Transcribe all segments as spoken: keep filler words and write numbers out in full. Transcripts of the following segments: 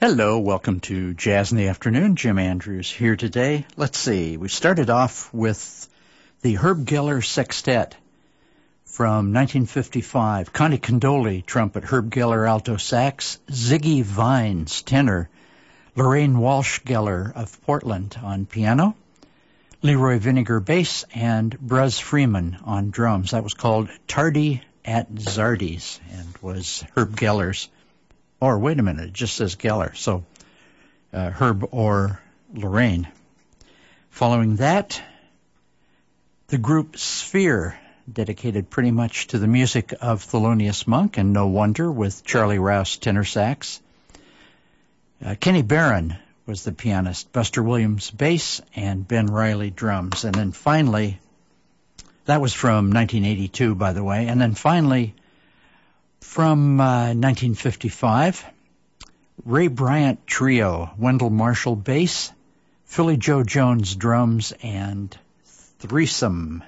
Hello, welcome to Jazz in the Afternoon. Jim Andrews here today. Let's see, we started off with the Herb Geller Sextet from nineteen fifty-five. Connie Condoli, trumpet, Herb Geller, alto sax, Ziggy Vines, tenor, Lorraine Walsh Geller of Portland on piano, Leroy Vinegar bass, and Bruz Freeman on drums. That was called Tardy at Zardy's and was Herb Geller's. Or, wait a minute, it just says Geller, so uh, Herb or Lorraine. Following that, the group Sphere, dedicated pretty much to the music of Thelonious Monk, and no wonder, with Charlie Rouse tenor sax. Uh, Kenny Barron was the pianist, Buster Williams bass, and Ben Riley drums. And then finally, that was from nineteen eighty-two, by the way, and then finally, from uh, nineteen fifty-five, Ray Bryant Trio, Wendell Marshall bass, Philly Joe Jones drums, and Threesome.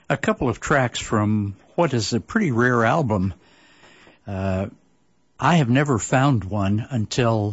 a couple of tracks from what is a pretty rare album. Uh, I have never found one until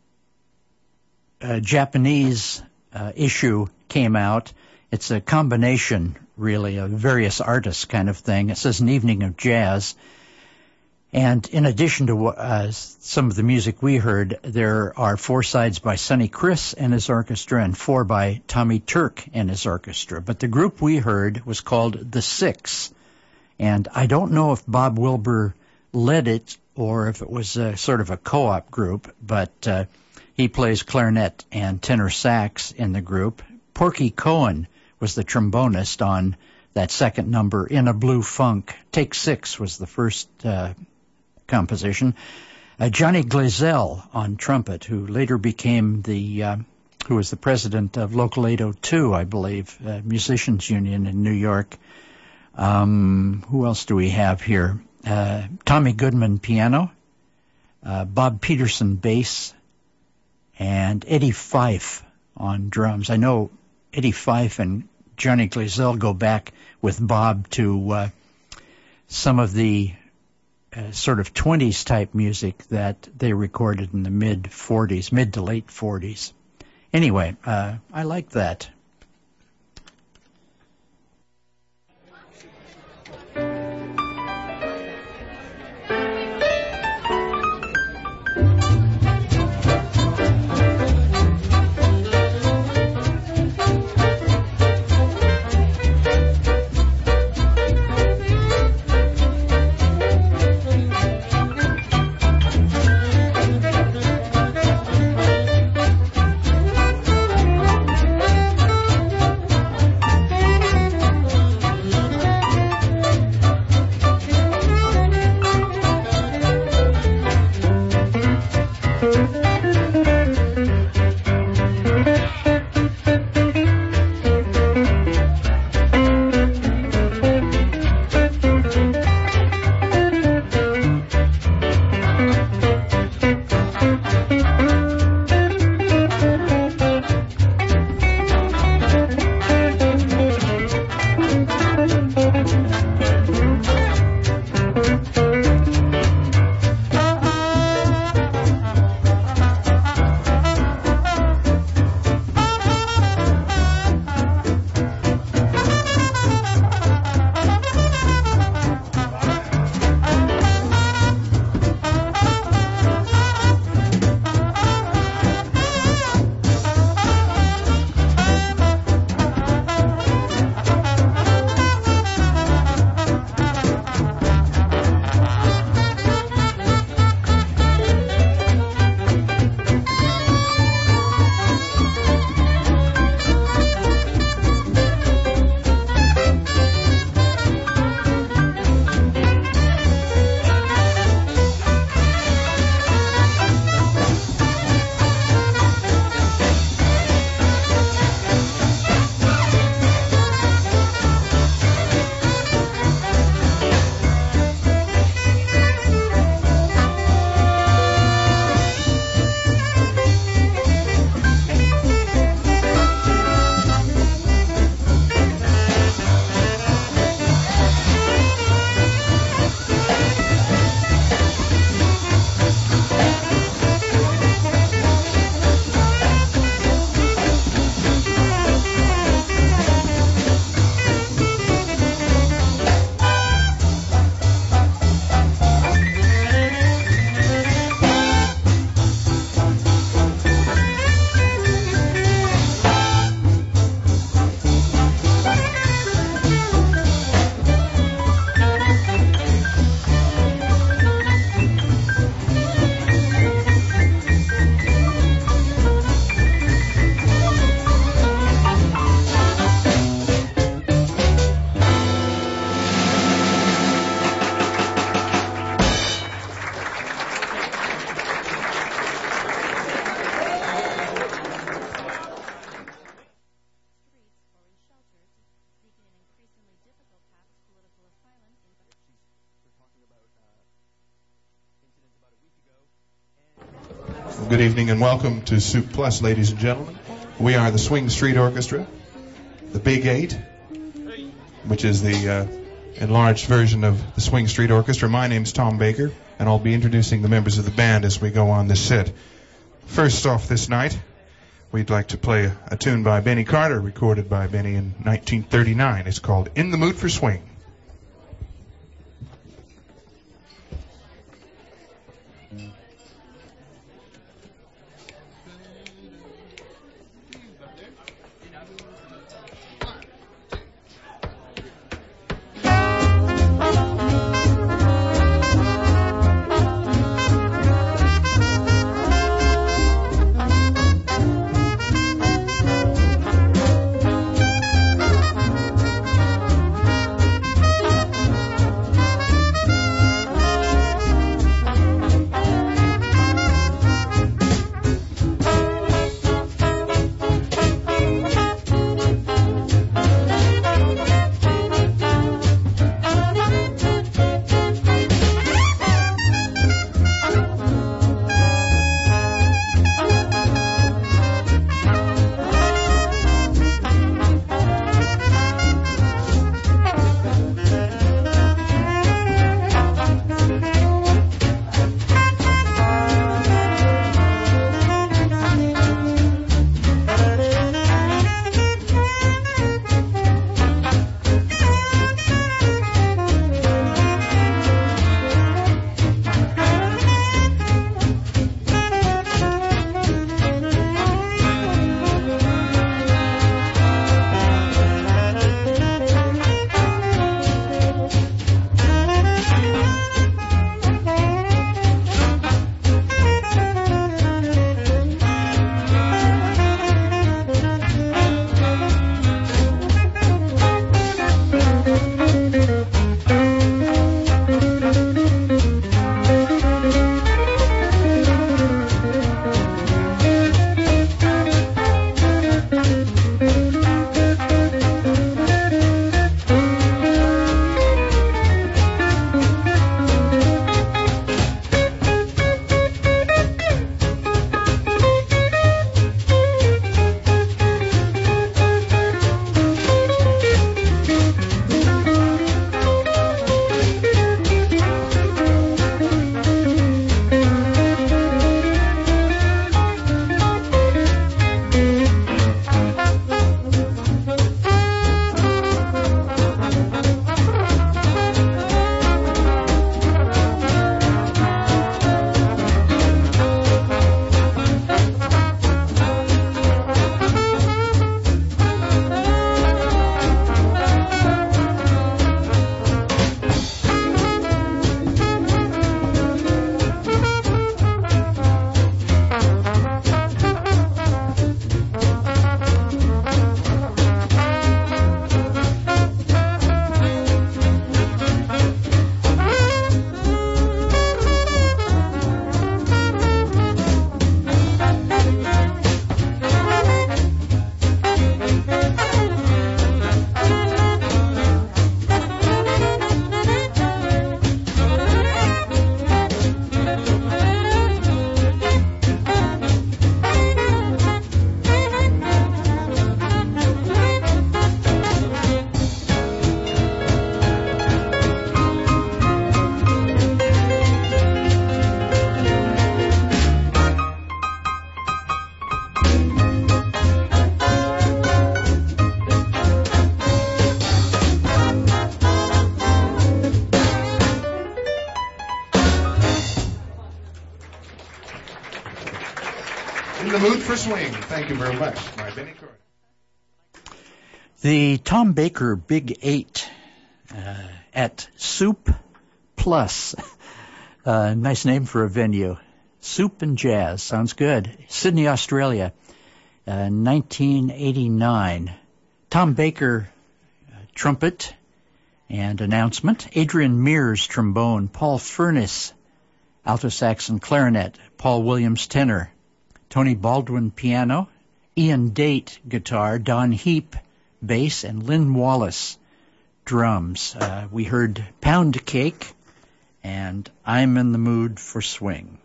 a Japanese uh, issue came out. It's a combination, really, of various artists kind of thing. It says An Evening of Jazz. And in addition to uh, some of the music we heard, there are four sides by Sonny Criss and his orchestra and four by Tommy Turk and his orchestra. But the group we heard was called The Six. And I don't know if Bob Wilber led it or if it was a, sort of a co-op group, but uh, he plays clarinet and tenor sax in the group. Porky Cohen was the trombonist on that second number, In a Blue Funk. Take Six was the first uh, composition. Uh, Johnny Glazell on trumpet, who later became the, uh, who was the president of Local eight oh two, I believe, uh, Musicians Union in New York. Um, who else do we have here? Uh, Tommy Goodman piano, uh, Bob Peterson bass, and Eddie Fife on drums. I know Eddie Fife and Johnny Glazell go back with Bob to uh, some of the uh, sort of twenties type music that they recorded in the mid forties, mid to late forties. Anyway, uh, I like that. Good evening and welcome to Soup Plus, ladies and gentlemen. We are the Swing Street Orchestra, the Big Eight, which is the uh, enlarged version of the Swing Street Orchestra. My name's Tom Baker, and I'll be introducing the members of the band as we go on this set. First off this night, we'd like to play a, a tune by Benny Carter, recorded by Benny in nineteen thirty-nine. It's called In the Mood for Swing. In the Mood for Swing. Thank you very much. My Benny Carter. The Tom Baker Big Eight uh, at Soup Plus. Uh, nice name for a venue. Soup and Jazz. Sounds good. Sydney, Australia, uh, nineteen eighty-nine. Tom Baker, uh, trumpet and announcement. Adrian Mears, trombone. Paul Furness, alto sax and clarinet. Paul Williams, tenor. Tony Baldwin, piano. Ian Date, guitar. Don Heap, bass. And Lynn Wallace, drums. Uh, we heard Pound Cake and I'm in the Mood for Swing.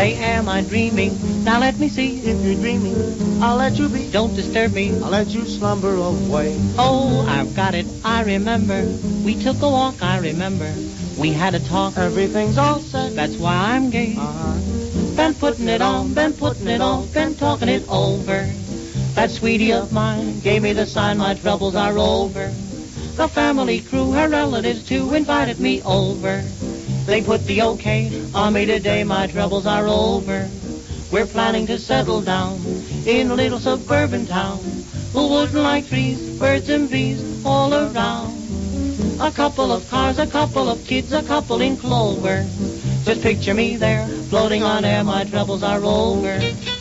Say, am I dreaming? Now let me see. If you're dreaming, I'll let you be. Don't disturb me. I'll let you slumber away. Oh, I've got it. I remember. We took a walk. I remember. We had a talk. Everything's all set. That's why I'm gay. Uh-huh. Been putting it on, been putting it on, been talking it over. That sweetie of mine gave me the sign, my troubles are over. The family crew, her relatives too, invited me over. They put the okay on me today, my troubles are over. We're planning to settle down in a little suburban town. Who wouldn't like trees, birds and bees all around? A couple of cars, a couple of kids, a couple in clover. Just picture me there, floating on air, my troubles are over.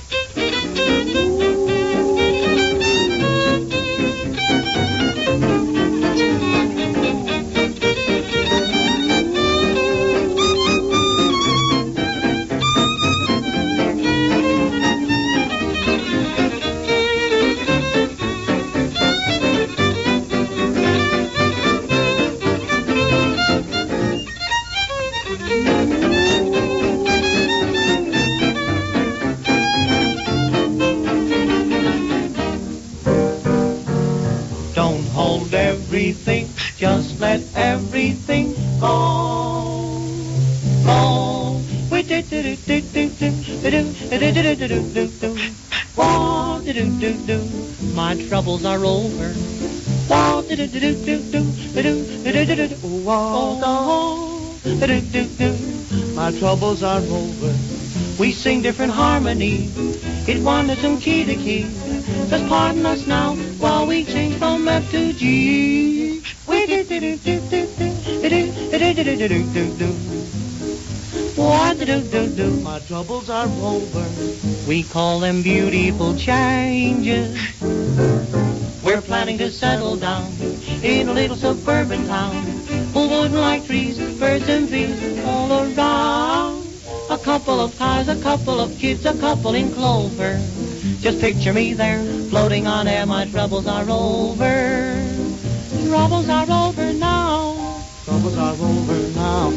Everything, just let everything go, go. We do do do do do do do do do do do. Wah do do do do. My troubles are over. Wah do do do do do do do do do do. Wah do do do do. My troubles are over. We sing different harmonies. It wanders from key to key. Just pardon us now while we change from F to G. We do do do do do do do do do do do do do. What do do do do? My troubles are over. We call them beautiful changes. We're planning to settle down in a little suburban town. Who wouldn't like trees, birds and bees all around? A couple of cars, a couple of kids, a couple in clover. Just picture me there, floating on air, my troubles are over. Troubles are over now. Troubles are over now.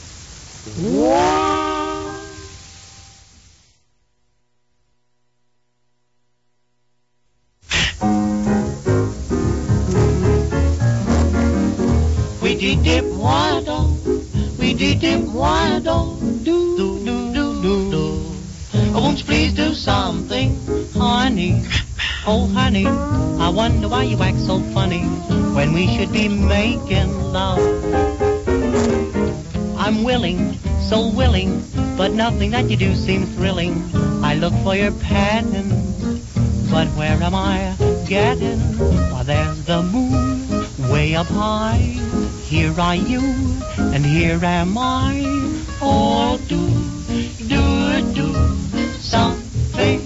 Wow. We did dip waddle, we did dip waddle, do do do do do. Oh, won't you please do something, honey? Oh, honey, I wonder why you act so funny when we should be making love. I'm willing, so willing, but nothing that you do seems thrilling. I look for your pattern, but where am I getting? Why, there's the moon way up high. Here are you, and here am I. Oh, do, do, do something.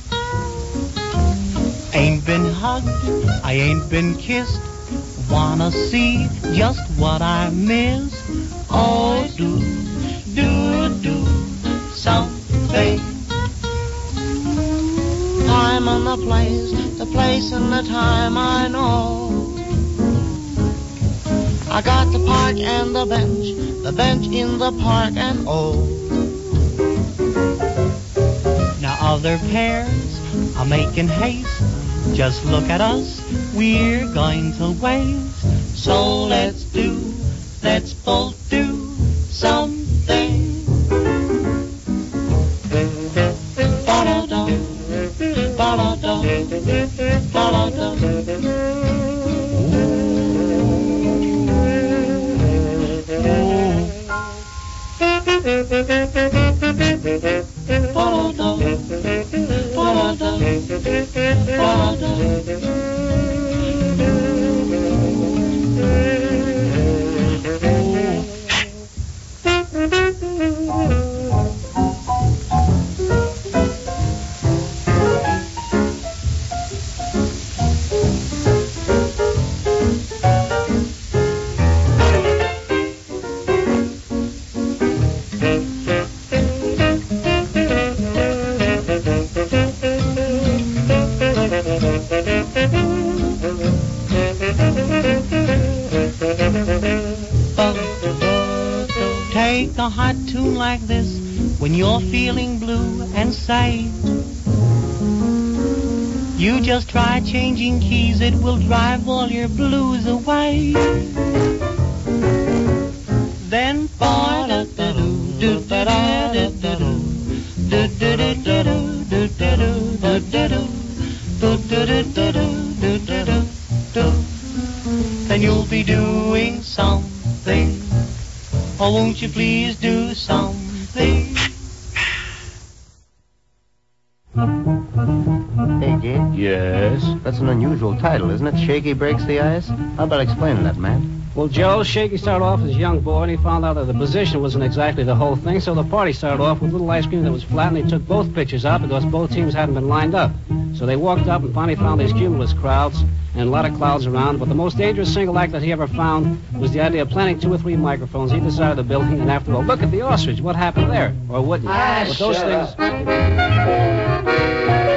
Ain't been hugged, I ain't been kissed. Wanna see just what I miss. Oh, do, do, do something. Time and the place, the place and the time I know. I got the park and the bench, the bench in the park and oh. Now other pairs are making haste. Just look at us, we're going to waste. So let's do, let's both do something. Ba-da-da, ba-da-da, ba-da-da. When you're feeling blue and sad, you just try changing keys, it will drive all your blues away. Then ba da da do do da da da da do do do do do do do do do do do do do. Then you'll be doing something. Oh, won't you please do something? Hey, Gene. Yes? That's an unusual title, isn't it? Shaky Breaks the Ice? How about explaining that, man? Well, Joe, Shaky started off as a young boy, and he found out that the position wasn't exactly the whole thing, so the party started off with a little ice cream that was flat, and they took both pitchers out because both teams hadn't been lined up. So they walked up and finally found these cumulus crowds and a lot of clouds around, but the most dangerous single act that he ever found was the idea of planting two or three microphones either side of the building, and after all, look at the ostrich. What happened there? Or wouldn't you? Ah, but those shut things...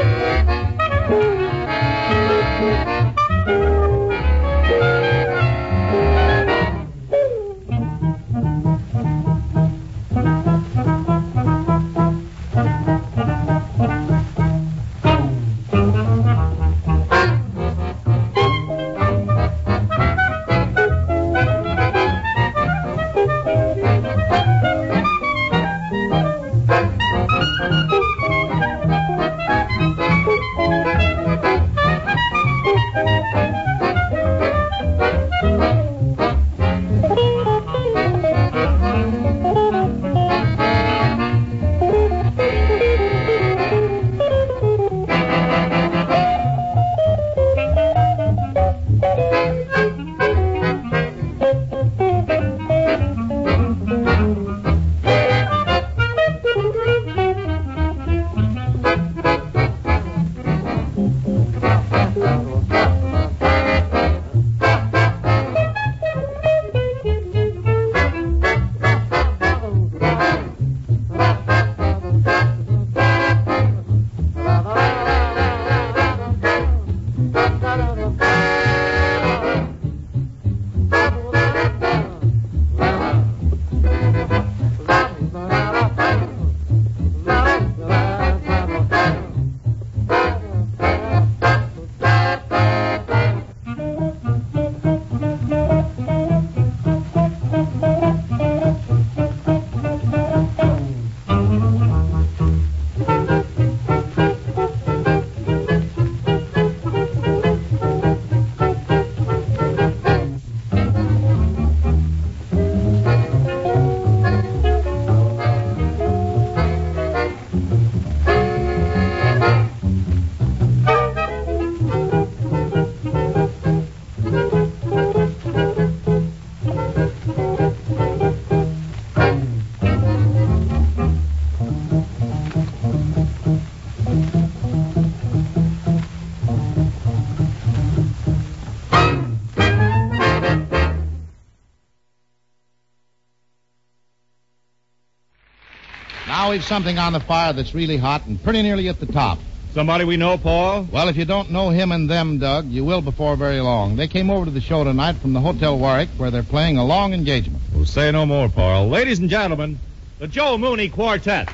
Now we've something on the fire that's really hot and pretty nearly at the top. Somebody we know, Paul? Well, if you don't know him and them, Doug, you will before very long. They came over to the show tonight from the Hotel Warwick, where they're playing a long engagement. Well, say no more, Paul. Ladies and gentlemen, the Joe Mooney Quartet.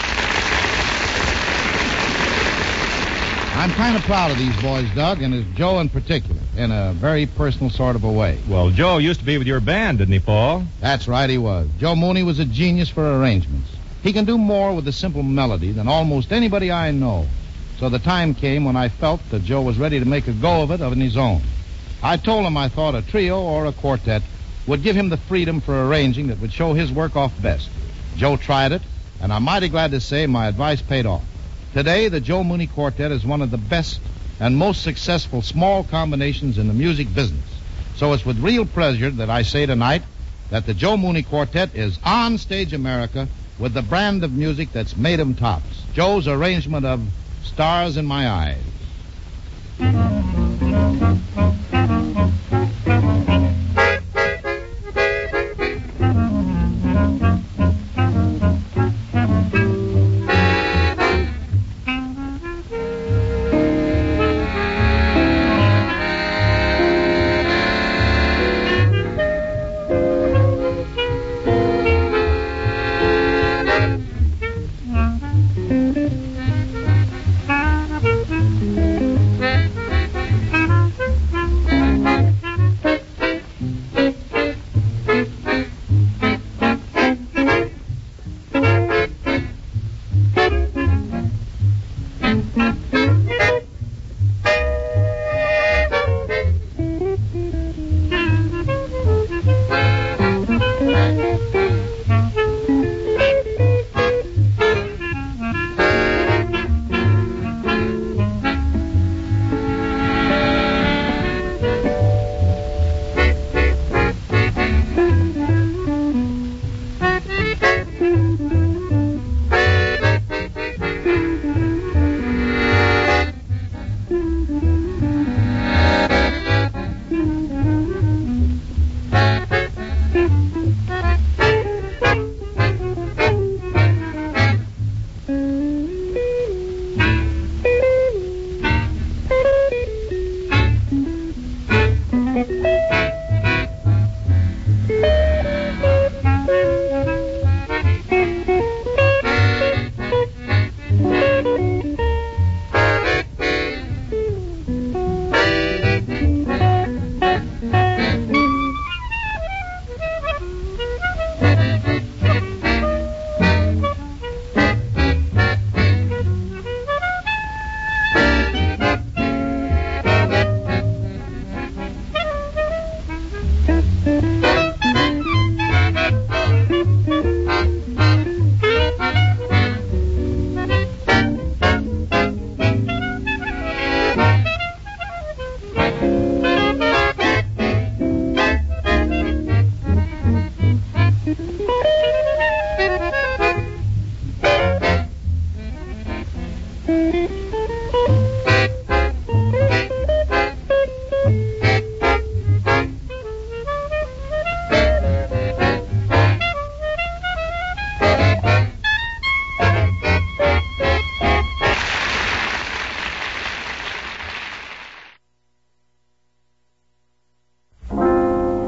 I'm kind of proud of these boys, Doug, and of Joe in particular, in a very personal sort of a way. Well, Joe used to be with your band, didn't he, Paul? That's right, he was. Joe Mooney was a genius for arrangements. He can do more with a simple melody than almost anybody I know. So the time came when I felt that Joe was ready to make a go of it on his own. I told him I thought a trio or a quartet would give him the freedom for arranging that would show his work off best. Joe tried it, and I'm mighty glad to say my advice paid off. Today, the Joe Mooney Quartet is one of the best and most successful small combinations in the music business. So it's with real pleasure that I say tonight that the Joe Mooney Quartet is on Stage America with the brand of music that's made 'em tops. Joe's arrangement of Stars in My Eyes.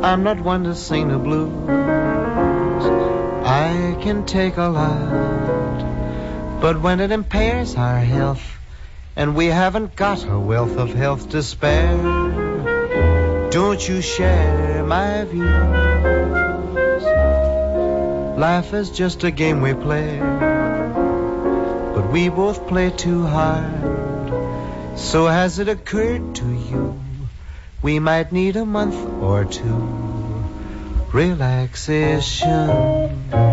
I'm not one to sing the blues. I can take a lot, but when it impairs our health, and we haven't got a wealth of health to spare, don't you share my views? Life is just a game we play, but we both play too hard. So has it occurred to you we might need a month or two relaxation?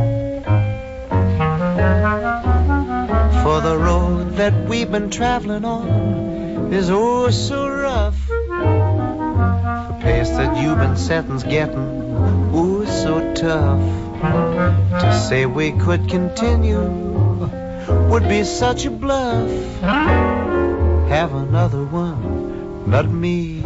For the road that we've been traveling on is oh so rough. The pace that you've been setting's getting oh so tough. To say we could continue would be such a bluff. Have another one, not me.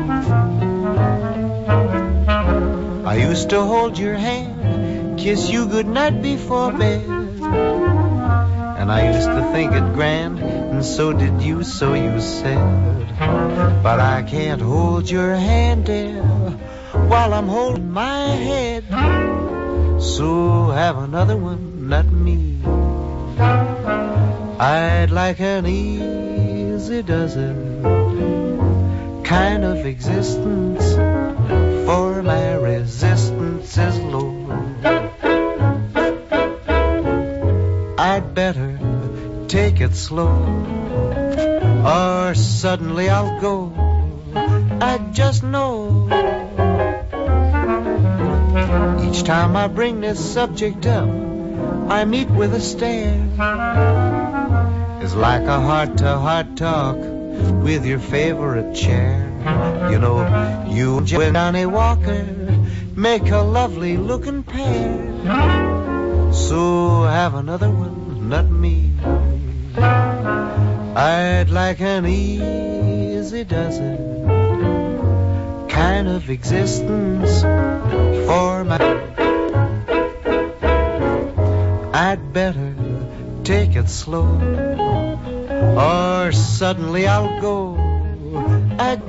I used to hold your hand, kiss you goodnight before bed, and I used to think it grand, and so did you, so you said. But I can't hold your hand, dear, while I'm holding my head. So have another one, not me. I'd like an easy does it kind of existence, for my resistance is low. I'd better take it slow, or suddenly I'll go. I just know. Each time I bring this subject up, I meet with a stare. It's like a heart-to-heart talk with your favorite chair. You know, you and Johnny Walker make a lovely looking pair. So have another one, not me. I'd like an easy does it kind of existence for my. I'd better take it slow, or suddenly I'll go. I'd...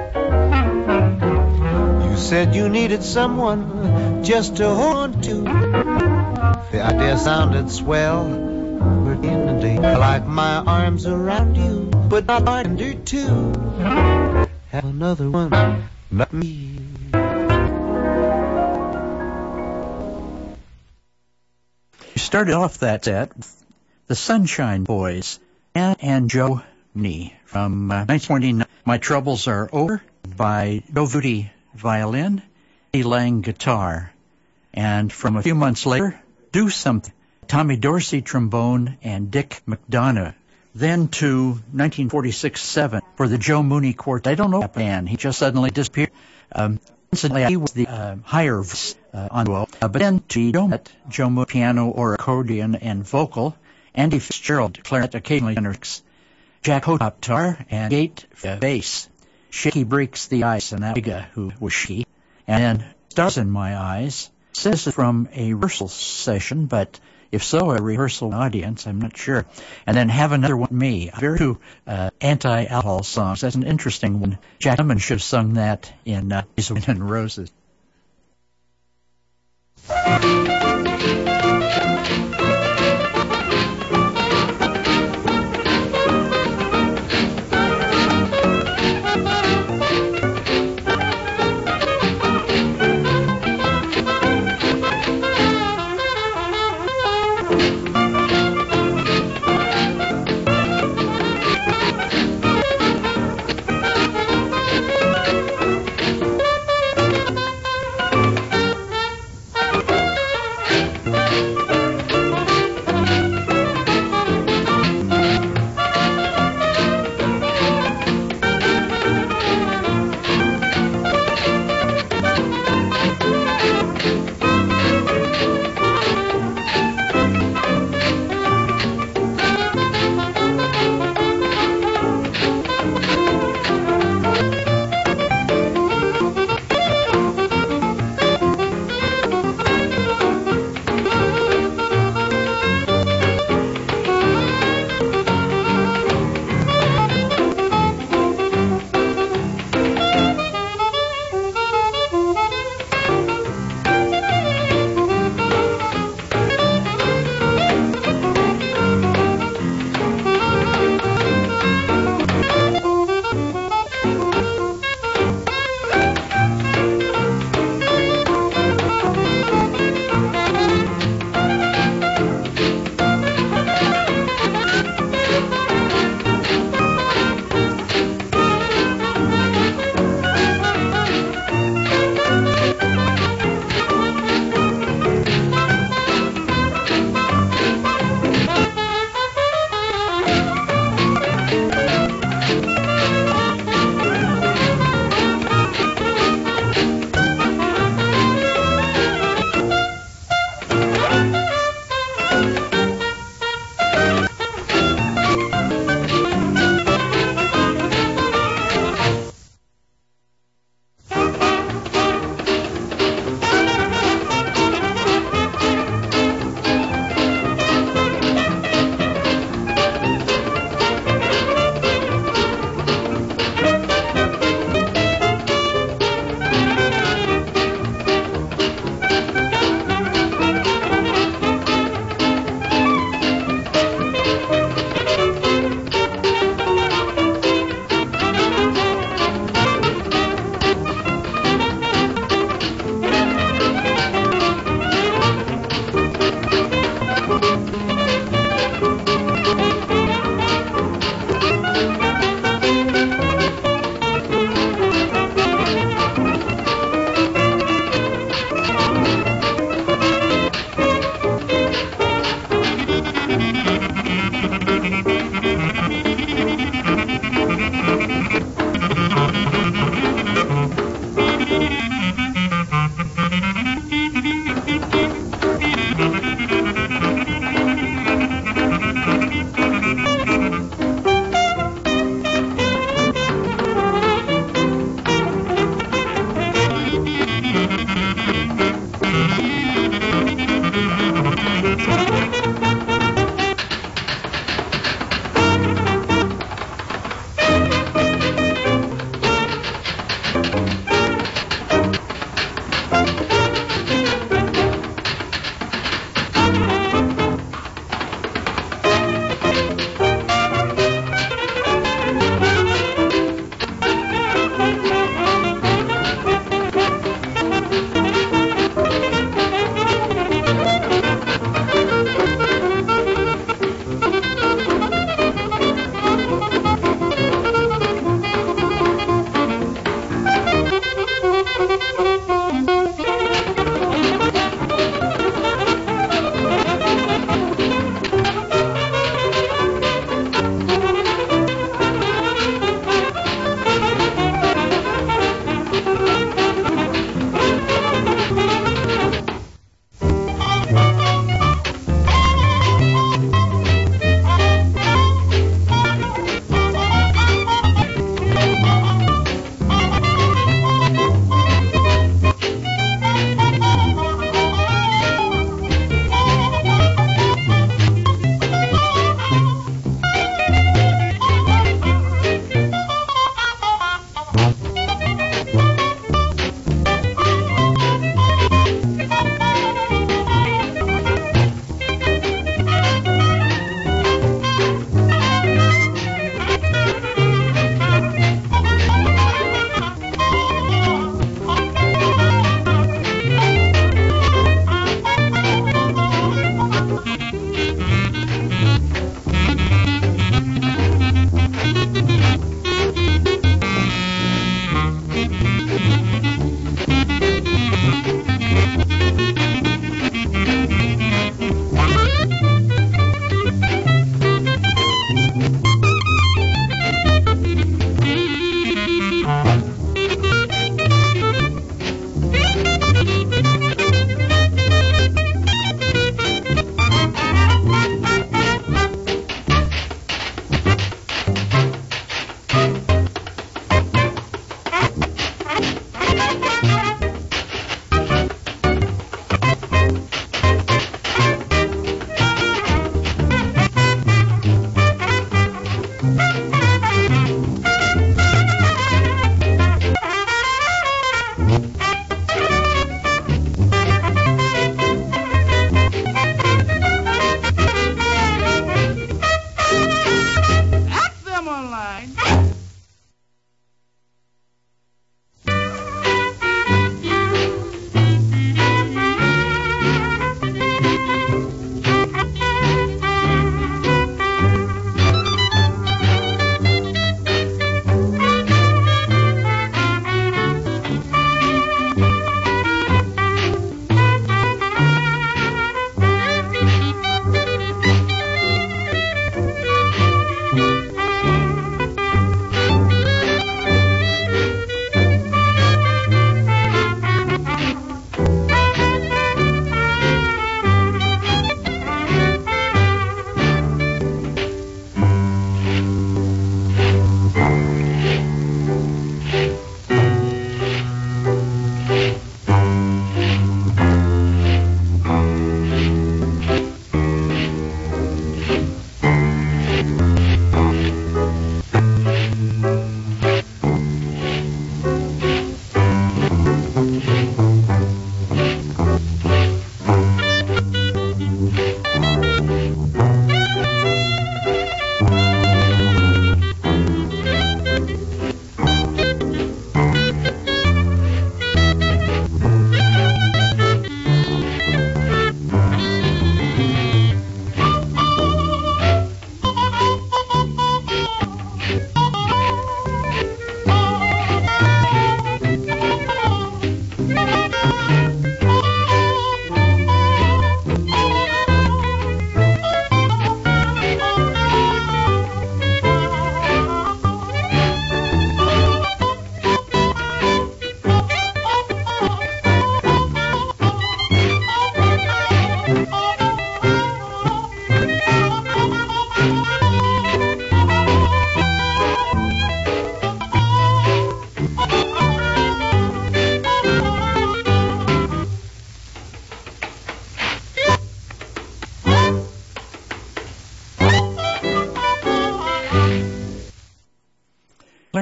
You said you needed someone just to hold on to. The idea sounded swell, but in the day, I like my arms around you, but not under too. Have another one, not me. You started off that set with the Sunshine Boys, Ann and Joe Mooney from uh, nineteen twenty-nine. My Troubles Are Over by Joe Vudi violin, Eddie Lang guitar. And from a few months later, Do Something, Tommy Dorsey trombone and Dick McDonough. Then to nineteen forty-six seven for the Joe Mooney Quartet. I don't know that band. He just suddenly disappeared. Um, incidentally, he was the uh, higher voice uh, on duo. Uh, but then to Joe, Joe Mooney piano or accordion and vocal, Andy Fitzgerald clarinet, occasionally tenors, Jack Hotop guitar and Gate uh, bass. Shaky Breaks the Ice, and that Bigga, who was she. And then Stars in My Eyes. This is from a rehearsal session, but if so, a rehearsal audience, I'm not sure. And then Have Another One Me, very two uh, anti-alcohol songs. That's an interesting one. Jack Lemmon should have sung that in uh, Wind and Roses.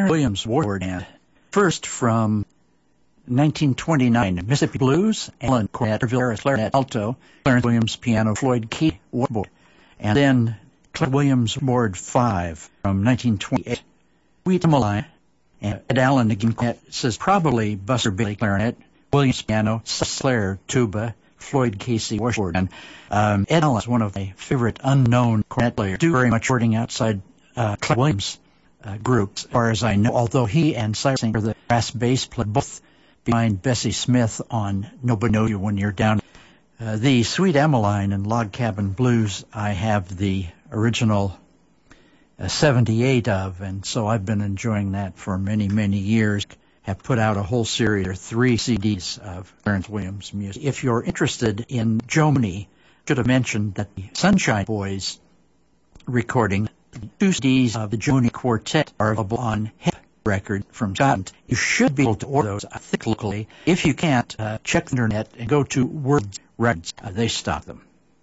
Williams Ward. And first from nineteen twenty-nine, Mississippi Blues, Alan Cornett, clarinet alto, Clarence Williams piano, Floyd Key, woodboard. And then Clarence Williams Ward five from nineteen twenty-eight, Sweet Emmeline, and Ed Allen again cornet, says probably Buster Bailey clarinet, Williams piano, Slayer tuba, Floyd Casey washboard. And um, Ed Allen is one of my favorite unknown cornet players. Do very much recording outside uh, Clarence Williams uh, groups, as far as I know. Although he and Cyrus Singer, the brass bass player, both behind Bessie Smith on Nobody Knows You When You're Down. Uh, the Sweet Emmeline and Log Cabin Blues, I have the original uh, seventy-eight of, and so I've been enjoying that for many, many years. Have put out a whole series, or three C Ds of Clarence Williams music. If you're interested in Joe Mooney, I should have mentioned that the Sunshine Boys recording, two C Ds of the Joe Mooney Quartet are available on Hip Record from Scotland. You should be able to order those, I think, locally. If you can't, uh, check the internet and go to Word Records. Uh, they stock them.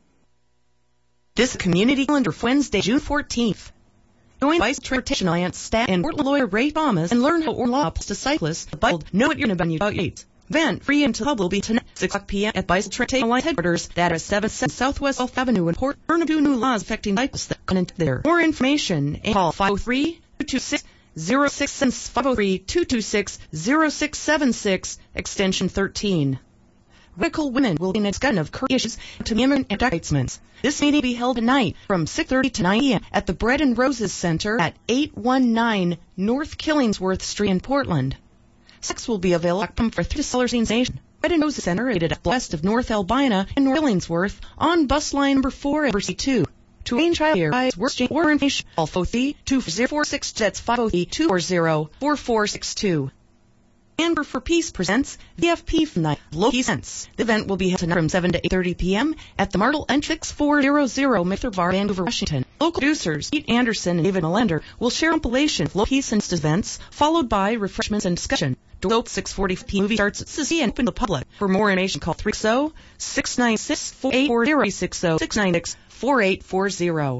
This community calendar for Wednesday, June fourteenth. Join Bicycle Transportation Alliance staff and Portland lawyer Ray Thomas and learn how or law applies to cyclists. The Bible, know what you're about you about Yates. Event free and to the public will be tonight, six o'clock p.m. at Bicycle Transportation Alliance headquarters. That is seven seven Southwest Elf Avenue in Port. Learn of new laws affecting cyclists that come into there. More information, call five oh three, two two six, oh six seven six, five oh three, two two six, oh six seven six, extension thirteen. Radical women will be in a discussion of current issues to women and indictments. This meeting will be held tonight from six thirty to nine p.m. at the Bread and Roses Center at eight nineteen North Killingsworth Street in Portland. Sex will be available for three dollars in Nation. Bread and Roses Center is at west of North Albina and North Killingsworth on bus line number four and C two. To arrange child care, or information, call five oh three, two four four six, that's five oh three, two four zero, four four six two. Amber for Peace presents the F P from Night Low Sense. The event will be held tonight from seven to eight thirty p.m. at the Martel N six four hundred Mither Bar, Vancouver, Washington. Local producers Pete Anderson and David Melander will share a compilation of Low Peace Sense events, followed by refreshments and discussion. Door open six forty p.m. Movie starts at six and open to the public. For more information, call three oh, six nine six, four eight four zero, six oh, six nine six, four eight four zero.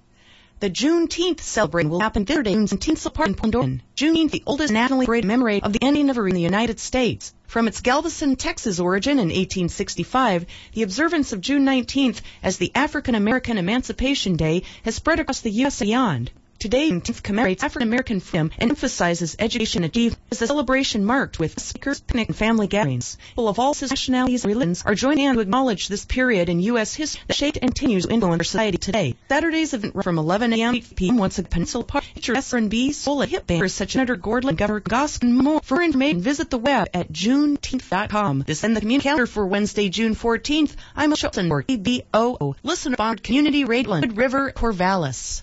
The Juneteenth celebration will happen Saturday in Tinsel Park in Portland. Juneteenth, the oldest nationally celebrated memory of the Indian in the United States. From its Galveston, Texas origin in eighteen sixty-five, the observance of June nineteenth as the African American Emancipation Day has spread across the U S and beyond. Today, Juneteenth commemorates African American freedom and emphasizes education achieved as the celebration marked with speakers, picnic, and family gatherings. People of all nationalities and religions are joining in to acknowledge this period in U S history that shaped and continues to influence our society today. Saturday's event from eleven a.m. to eight p.m. once at Peninsula Park. Feature S R and B, soul, and hip banders such as Senator Gordon, Governor Gosk, and more. For information, visit the web at juneteenth dot com. This ends the community calendar for Wednesday, June fourteenth. I'm Shelton for K B O O. Listen to Community Radio, Wood River, Corvallis.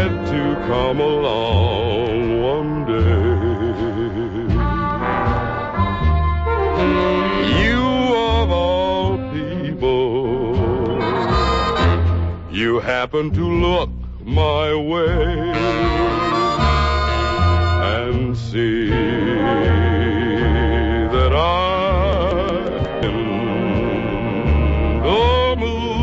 had to come along one day. You of all people, you happen to look my way and see that I'm in the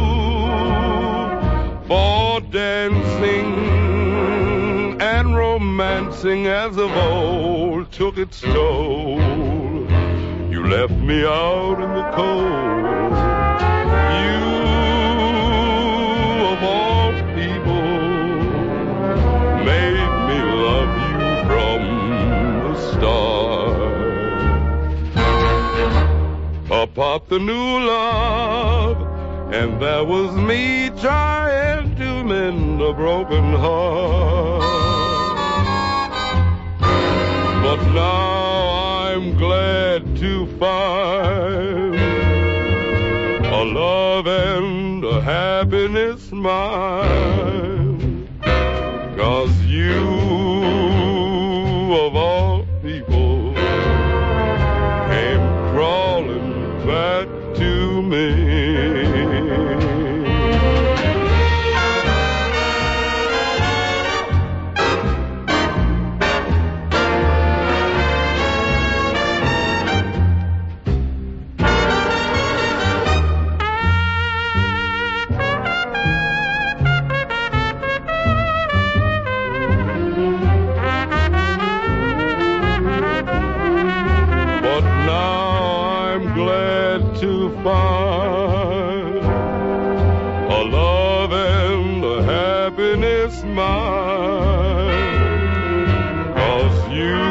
mood for dancing and romancing as of old took its toll. You left me out in the cold. You of all people made me love you from the start. Up popped the new love, and there was me trying to mend a broken heart. But now I'm glad to find a love and a happiness mine. 'Cause you of all people came crawling back to me. Find a love and a happiness mine. 'Cause you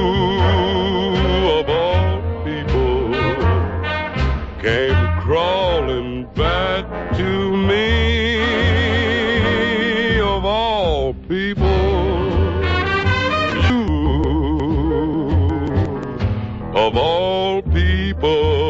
of all people came crawling back to me. Of all people, you of all people.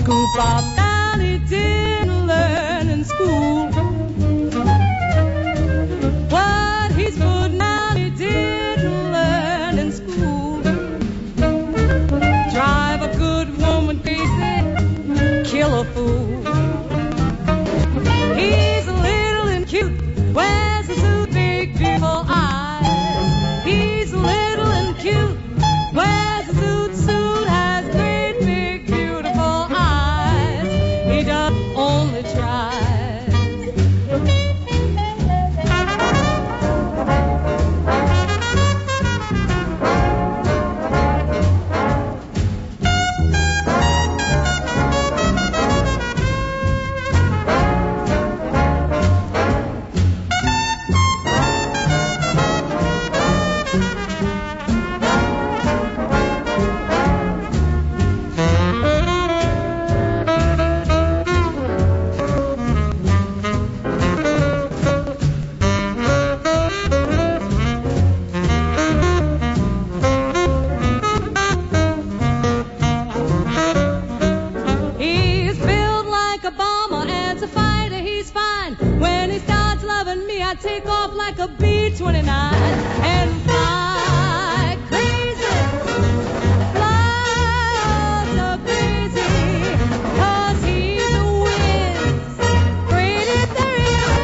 Scoop up and he didn't learn in school. What he's good now he didn't learn in school. Drive a good woman crazy, kill a fool. He's little and cute, wears a suit, big beautiful eyes. He's little and cute, wears a suit, suit has great big beautiful eyes. He does only try. He's built like a bomber and a fighter, he's fine. When he starts loving me, I take off like a B twenty-nine and fly crazy, fly so crazy, 'cause he's a whiz, greatest there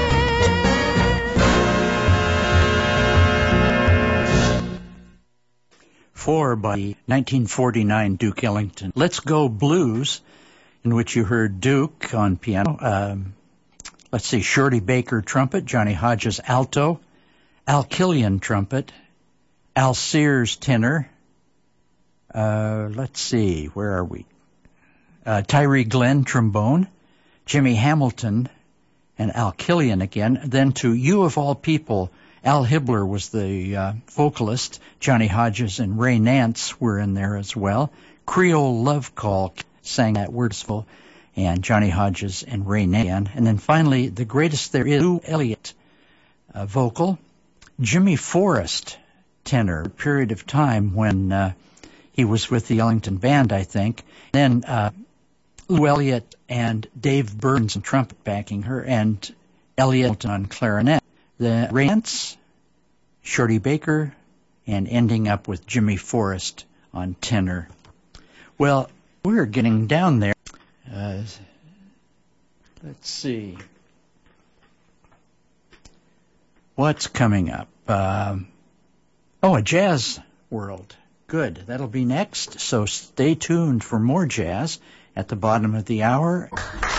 is. Four by nineteen forty-nine Duke Ellington. Let's Go Blues, in which you heard Duke on piano. Um, let's see, Shorty Baker trumpet, Johnny Hodges alto, Al Killian trumpet, Al Sears tenor. Uh, let's see, where are we? Uh, Tyree Glenn trombone, Jimmy Hamilton, and Al Killian again. Then to You of All People, Al Hibbler was the uh, vocalist. Johnny Hodges and Ray Nance were in there as well. Creole Love Call sang that Wordsville, and Johnny Hodges and Ray Nance. And then finally, The Greatest There Is, Lou Elliott uh, vocal. Jimmy Forrest tenor, a period of time when uh, he was with the Ellington Band, I think. Then uh, Lou Elliott and Dave Burns on trumpet backing her, and Elliott on clarinet. The Ray Nance, Shorty Baker, and ending up with Jimmy Forrest on tenor. Well, we're getting down there. Uh, let's see. What's coming up? Um, oh, a jazz world. Good. That'll be next. So stay tuned for more jazz at the bottom of the hour.